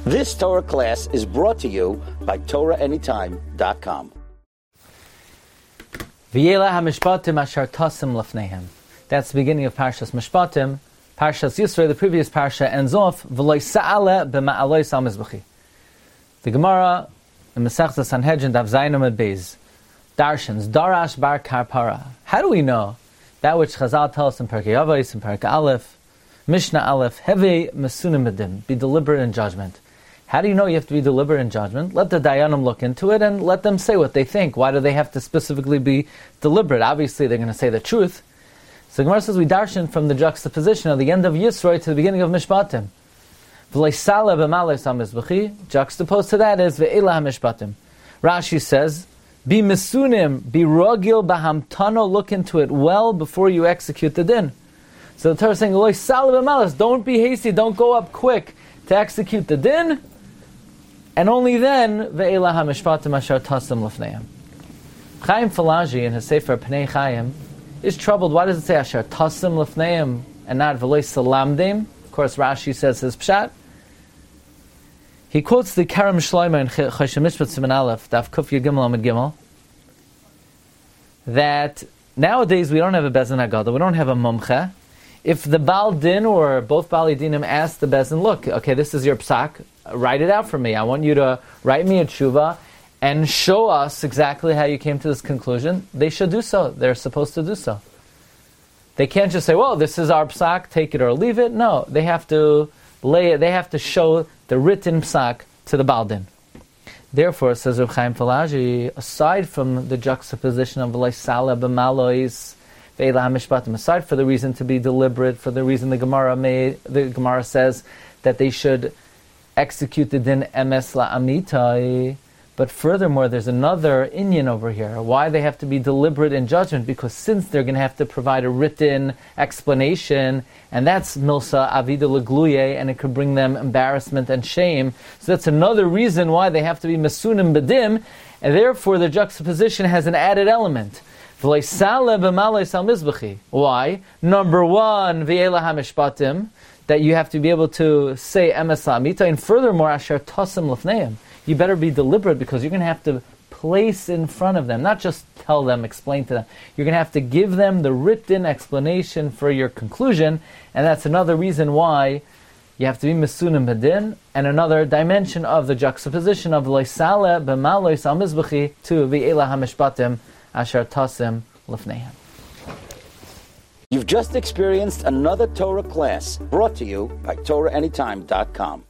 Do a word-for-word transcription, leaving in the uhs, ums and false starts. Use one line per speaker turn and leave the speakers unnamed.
This Torah class is brought to you by Torah Anytime dot com.
V'yela hamishpatim asher tasim lefneihem. That's the beginning of Parshas Mishpatim. Parshas Yisro, the previous parsha, ends off v'loy sa'ale b'ma'aloi sal mizbechi. The Gemara in Masechta Sanhedrin Daf Zayin Amud Beis darshans darash bar karpara. How do we know that which Chazal tells us in Perkei Avos and Perkei Aleph, Mishnah Aleph, Heve mesunim b'dim, be deliberate in judgment? How do you know you have to be deliberate in judgment? Let the Dayanim look into it and let them say what they think. Why do they have to specifically be deliberate? Obviously, they're going to say the truth. So the Gemara says we darshan from the juxtaposition of the end of Yisro to the beginning of Mishpatim. Juxtaposed to that is ve'ela hamishpatim. Rashi says, be misunim, be rogil bahamtano, look into it well before you execute the din. So the Torah is saying, don't be hasty, don't go up quick to execute the din. And only then, ve'ela hamishpatim asher tasim lefneim. Chaim Falaji in his Sefer Pnei Chaim is troubled. Why does it say asher tasim lefneim and not ve'loi salamdim? Of course, Rashi says his pshat. He quotes the Karam Shlomo in Choshen Mishpat Siman Aleph, Daf Kuf Yud Gimel Amud Gimel, that nowadays we don't have a Bezin Haggadah, we don't have a Mumche. If the Baal Din or both Baal Dinim ask the Bezin, look, okay, this is your psak, write it out for me. I want you to write me a tshuva and show us exactly how you came to this conclusion. They should do so. They're supposed to do so. They can't just say, well, this is our psak, take it or leave it. No, they have to lay it, they have to show the written psak to the Baal Din. Therefore, says Reb Chaim Falaji, aside from the juxtaposition of V'loi Sala b'malois ve'ela hamishpatim, aside for the reason to be deliberate, for the reason the Gemara made, the Gemara says that they should execute the din emes la'amitai. But furthermore, there's another inyan over here. Why they have to be deliberate in judgment? Because since they're going to have to provide a written explanation, and that's milsa avida legluye, and it could bring them embarrassment and shame. So that's another reason why they have to be mesunim bedim, and therefore the juxtaposition has an added element. Why? Number one, v'yela hamishpatim, that you have to be able to say emes la'amita, and furthermore, asher tasim lefneim. You better be deliberate because you're going to have to place in front of them, not just tell them, explain to them. You're going to have to give them the written explanation for your conclusion, and that's another reason why you have to be mesunim bedin, and another dimension of the juxtaposition of loisale b'malois al mizbechi to v'ela hamishpatim asher tasim lefneihem.
You've just experienced another Torah class brought to you by Torah Anytime dot com.